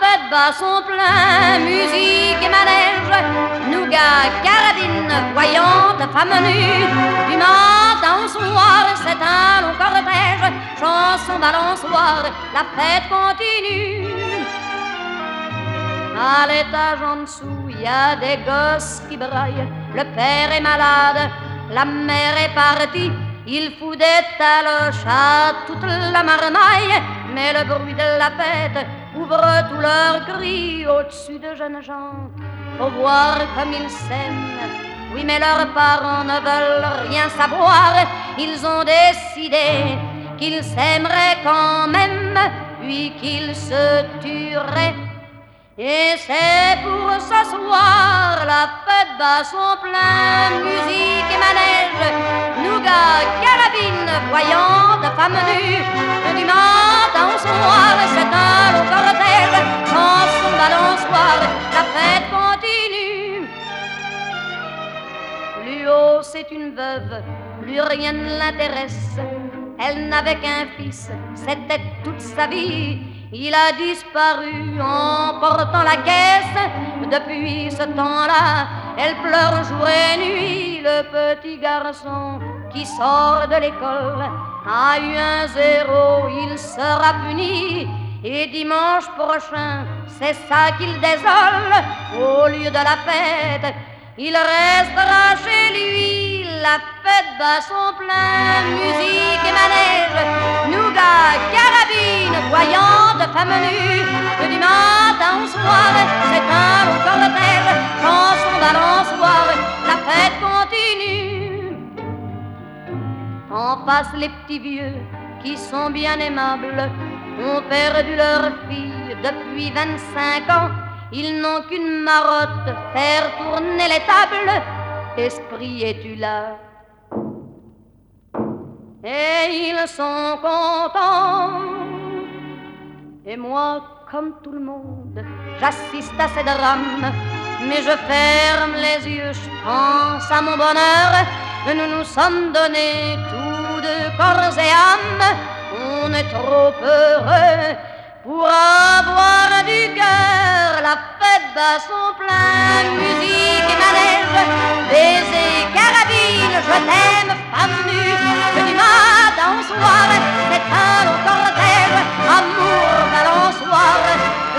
fête bat son plein, musique et manège, nougat, carabine, voyante, femme nue. Du matin au soir, c'est un long cortège, chanson, balançoire, la fête continue. À l'étage en dessous, y a des gosses qui braillent, le père est malade, la mère est partie. Il fout des taloches à toute la marmaille, mais le bruit de la fête ouvre tous leurs cris au-dessus de jeunes gens. Faut voir comme ils s'aiment. Oui, mais leurs parents ne veulent rien savoir. Ils ont décidé qu'ils s'aimeraient quand même, puis qu'ils se tueraient. Et c'est pour ce soir, la fête bat son plein, musique et manège, nougat, carabine, voyante, femme nue. Du matin au soir, c'est un long cortège, chanson, balançoire, la fête continue. Plus haut, c'est une veuve, plus rien ne l'intéresse. Elle n'avait qu'un fils, c'était toute sa vie. Il a disparu en portant la caisse. Depuis ce temps-là, elle pleure jour et nuit. Le petit garçon qui sort de l'école a eu un 0, il sera puni. Et dimanche prochain, c'est ça qu'il désole. Au lieu de la fête, il restera chez lui. La fête bat son plein, musique et manège, nougat, carabine, voyante, femme nue. Du matin au soir, c'est un long cortège, chanson, balançoire, la fête continue. En face, les petits vieux qui sont bien aimables ont perdu leur fille depuis 25 ans. Ils n'ont qu'une marotte, faire tourner les tables. Esprit, es-tu là? Et ils sont contents. Et moi, comme tout le monde, j'assiste à ces drames. Mais je ferme les yeux, je pense à mon bonheur. Nous nous sommes donnés tous deux corps et âme. On est trop heureux pour avoir du cœur. La fête bat son plein, musique et manège, baiser, carabine, je t'aime, femme nue. Du matin au soir, c'est un long cortège, amour, balançoire,